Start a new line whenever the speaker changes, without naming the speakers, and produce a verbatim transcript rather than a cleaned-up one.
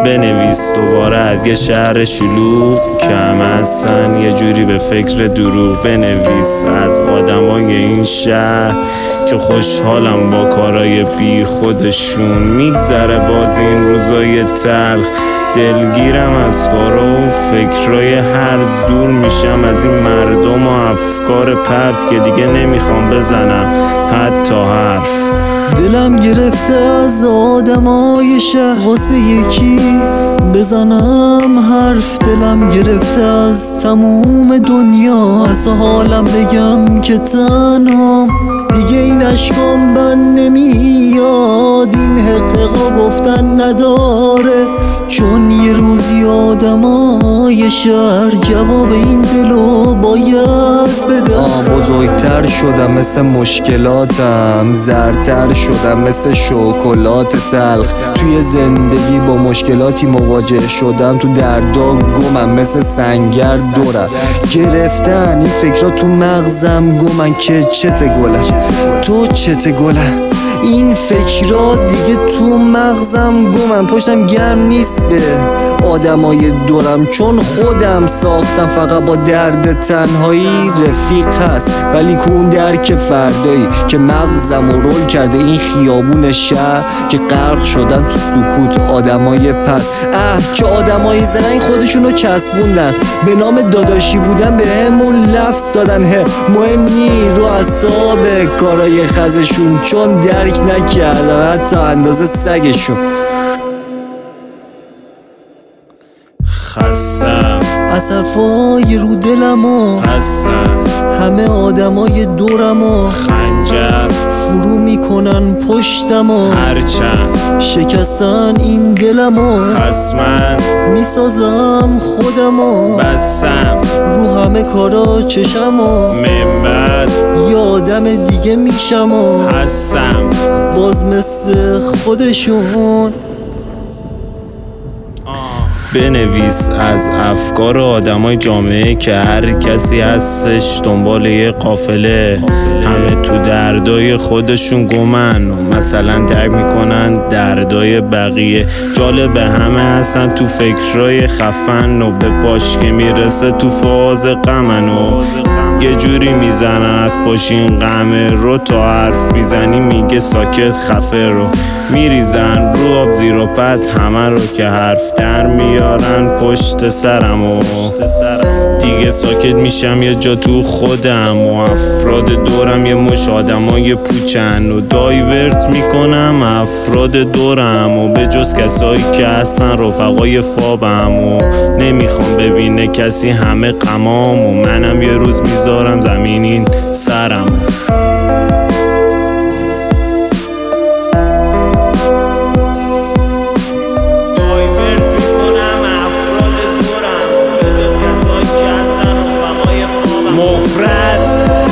بنویس دوباره از یه شهر شلوغ که همه هستن یه جوری به فکر دروغ. بنویس از آدمای این شهر که خوشحالم با کارای بی خودشون. میگذره باز این روزای تلخ، دلگیرم از کارا و فکرای هرز. دور میشم از این مردم و افکار پرت که دیگه نمیخوام بزنم حتی حرف.
دلم گرفته از آدمای شهر واسه یکی بزنم حرف. دلم گرفته از تموم دنیا از حالم بگم که تنهام. دیگه این عشقام بند نمیاد، این حقیقا گفتن نداره، چون یه روزی آدمای شهر جواب این دلو باید بده.
بزرگتر شدم مثل مشکلاتم، زرتر شدم مثل شکلات تلخ. توی زندگی با مشکلاتی مواجه شدم، تو دردا گمم مثل سنگر دورم. گرفتن این فکرها تو مغزم گمن که چته گلم تو چته گلم. این فکرها دیگه تو مغزم گمن، پشتم گرم نیست به آدمای دورم، چون خودم ساختم فقط با درد تنهایی. رفیق هست ولی کون درک فردایی که مغزم رو رول کرده این خیابون شهر، که غرق شدن تو سکوت آدمای پس. اه که آدمای زرنگ خودشونو چسبوندن، به نام داداشی بودن به همون لفظ دادن. هه مهم نی رو اعصاب کارای خزشون، چون درک نکردن حتی اندازه سگشون.
خستم
از حرفای رو دلم و
هستم،
همه آدمای دورم و
خنجر
فرو میکنن پشتم و
هرچند
شکستن این دلم و
پس من
میسازم خودم و
بستم
رو همه کارا چشم و
من بعد
یه آدم دیگه میشم و
هستم
باز مثل خودشون.
بنویس از افکار آدمای جامعه که هر کسی هستش دنبال یه قافله، همه تو دردای خودشون گمن و مثلا درک میکنن دردای بقیه. جالبه همه هستن تو فکرای خفن و به پاش که میرسه تو فاز غمن و یه جوری میزنن از پاشین غمه رو، تا حرف میزنی میگه ساکت خفه رو. میریزن رو آب زیر و پد همه رو که حرف در میارن پشت سرم و دیگه ساکت میشم یه جا تو خودم و افراد دورم یه مش آدمای پوچن و دایورت میکنم افراد دورم و به جز کسایی که هستن رفقای فابم و نمیخوام ببینه کسی همه غمام و منم یه روز میذارم زمین این سرم. مفرد